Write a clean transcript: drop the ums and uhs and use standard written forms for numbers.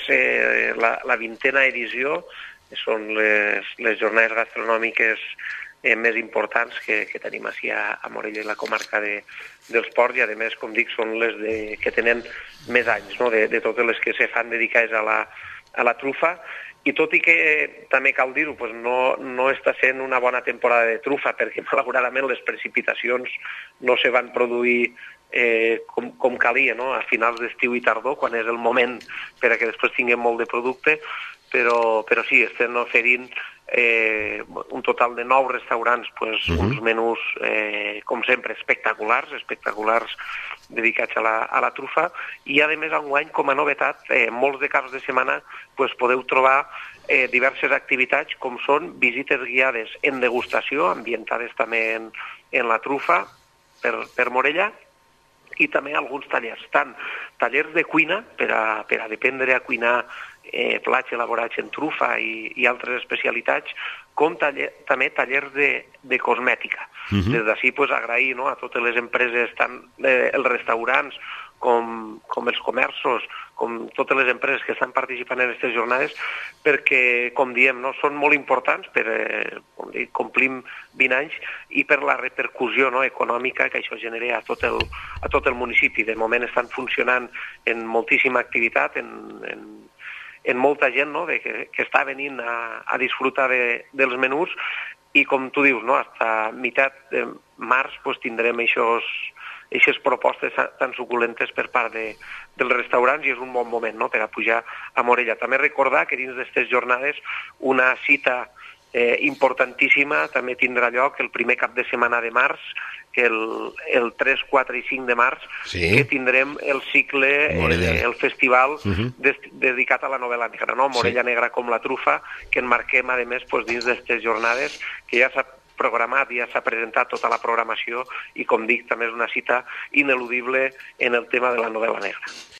la 20a edició, són les jornades gastronòmiques més importants que tenim així a Morella i la comarca dels Ports, i a més, com dic, són les que tenen més anys, no? De totes les que se fan dedicades a la trufa, i tot i que també cal dir-ho, no està sent una bona temporada de trufa, perquè malauradament les precipitacions no se van produir com calia, no? A finals d'estiu i tardor, quan és el moment per a que després tinguem molt de producte, però sí, estem oferint un total de 9 restaurants, uns menús, com sempre, espectaculars dedicats a la trufa, i a més enguany, com a novetat, molts de caps de setmana podeu trobar diverses activitats, com són visites guiades en degustació, ambientades també en la trufa per Morella, i també alguns tallers, tant tallers de cuina per a aprendre a cuinar plats elaborats en trufa i altres especialitats, com també tallers de cosmètica. Des d'ací agrair a totes les empreses, tant els restaurants com els comerços, com totes les empreses que estan participant en aquestes jornades, perquè, com diem, són molt importants per complim 20 anys i per la repercussió econòmica que això genera a tot el municipi. De moment estan funcionant en moltíssima activitat, en molta gent que està venint a disfrutar dels menús, i com tu dius, fins a meitat de març tindrem aquestes propostes tan suculentes per part dels restaurants, i és un bon moment per a pujar a Morella. També recordar que dins d'aquestes jornades una cita importantíssima també tindrà lloc el primer cap de setmana de març, el 3, 4 i 5 de març, que tindrem el cicle, el festival dedicat a la novel·la negra, Morella Negra com la trufa, que enmarquem, a més, dins d'aquestes jornades, que ja s'ha programat, ja s'ha presentat tota la programació, i, com dic, també és una cita ineludible en el tema de la novel·la negra.